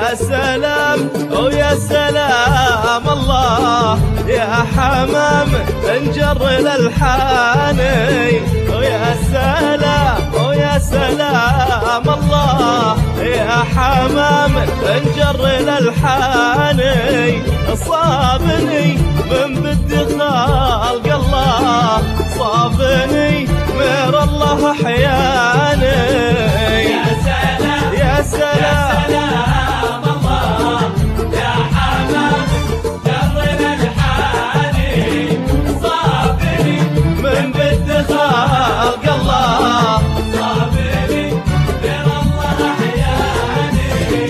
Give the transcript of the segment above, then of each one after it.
يا سلام ويا سلام الله يا حمام انجر الالحاني، ويا سلام ويا سلام الله يا حمام انجر الالحاني. صابني من بد خلق الله، صابني مير الله احياني. يا سلام يا سلام الله يا حمام جر الالحاني، صابني من بد خلق الله، صابني مير الله احياني.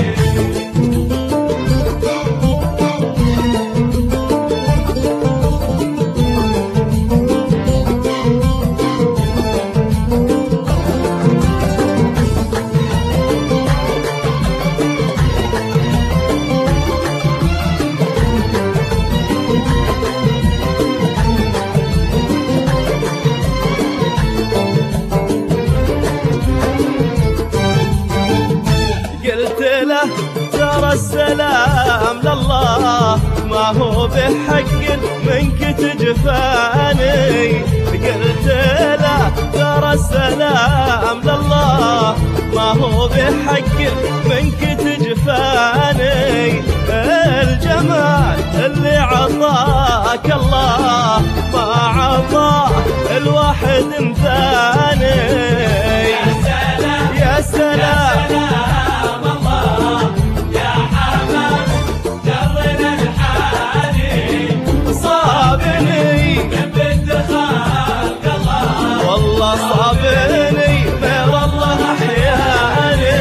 قلت له ترى السلام لله ما هو بحق منك تجفاني. قلت له ترى السلام لله ما هو بحق منك تجفاني. الجمال اللي عطاك الله ما عطاه الواحد ثاني. يا سلام يا سلام سلام الله يا حمام جر الالحاني، صابني من بد خلق الله، والله صابني مير الله احياني.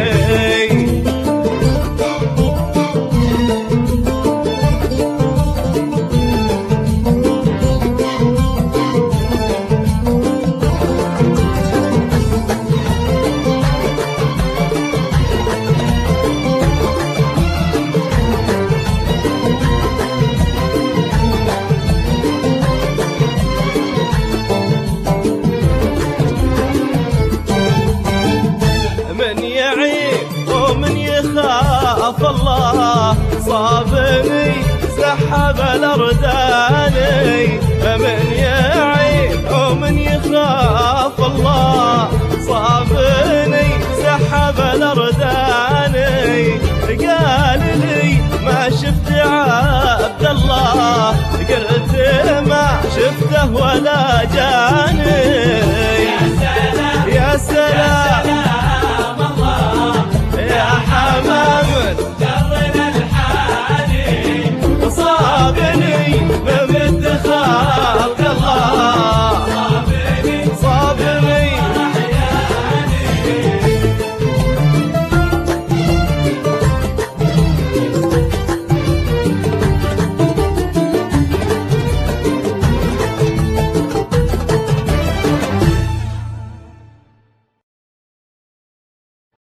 من يعيب ومن يخاف الله، صابني سحب الارداني. من يعيب ومن يخاف الله، صابني سحب الارداني. قال لي ما شفت عبد الله، قلت ما شفته ولا جاني. يا سلام يا سلام